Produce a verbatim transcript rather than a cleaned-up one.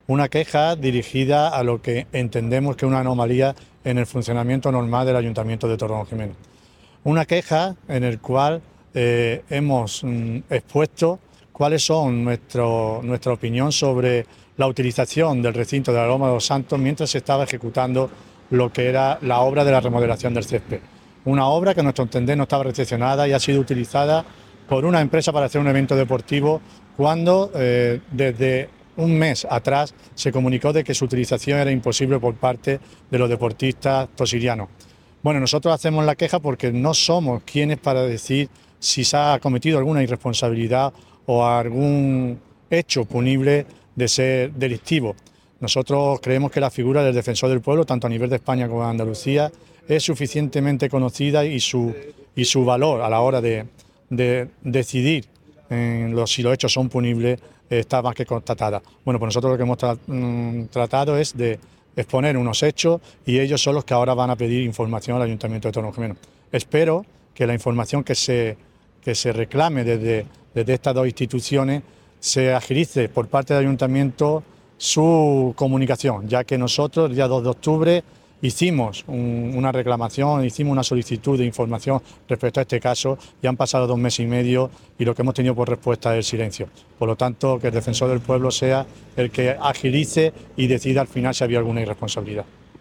Una queja dirigida a lo que entendemos que es una anomalía en el funcionamiento normal del Ayuntamiento de Torredonjimeno. Una queja en el cual eh, hemos mm, expuesto cuáles son nuestro, nuestra opinión sobre la utilización del recinto de la Loma de los Santos mientras se estaba ejecutando lo que era la obra de la remodelación del césped. Una obra que a nuestro entender no estaba recepcionada y ha sido utilizada por una empresa para hacer un evento deportivo cuando eh, desde un mes atrás se comunicó de que su utilización era imposible por parte de los deportistas tosirianos. Bueno, nosotros hacemos la queja porque no somos quienes para decir si se ha cometido alguna irresponsabilidad o algún hecho punible de ser delictivo. Nosotros creemos que la figura del defensor del pueblo, tanto a nivel de España como de Andalucía, es suficientemente conocida y su, y su valor a la hora de, de decidir en los, si los hechos son punibles está más que constatada. Bueno, pues nosotros lo que hemos tra mmm, tratado es de exponer unos hechos y ellos son los que ahora van a pedir información al Ayuntamiento de Torredonjimeno. Espero que la información que se, que se reclame desde, desde estas dos instituciones se agilice por parte del Ayuntamiento su comunicación, ya que nosotros el día dos de octubre hicimos un, una reclamación, hicimos una solicitud de información respecto a este caso y han pasado dos meses y medio y lo que hemos tenido por respuesta es el silencio. Por lo tanto, que el defensor del pueblo sea el que agilice y decida al final si había alguna irresponsabilidad.